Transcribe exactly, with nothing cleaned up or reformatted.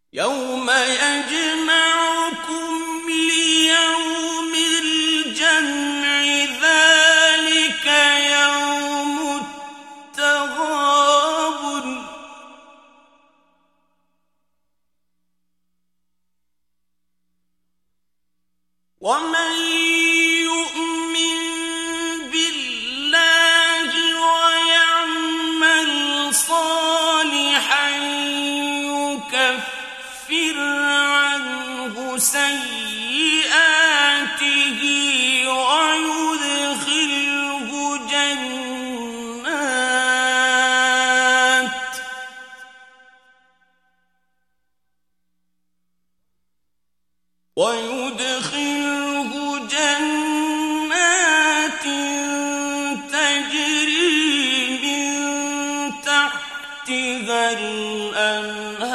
يوم يجمعكم ليوم الجمع ذلك يوم التغابن ومن يؤمن بالله ويعمل صالحا يكفر عنه سيئاته ويدخله جنات ويدخله جنات تجري من تحتها الأنهار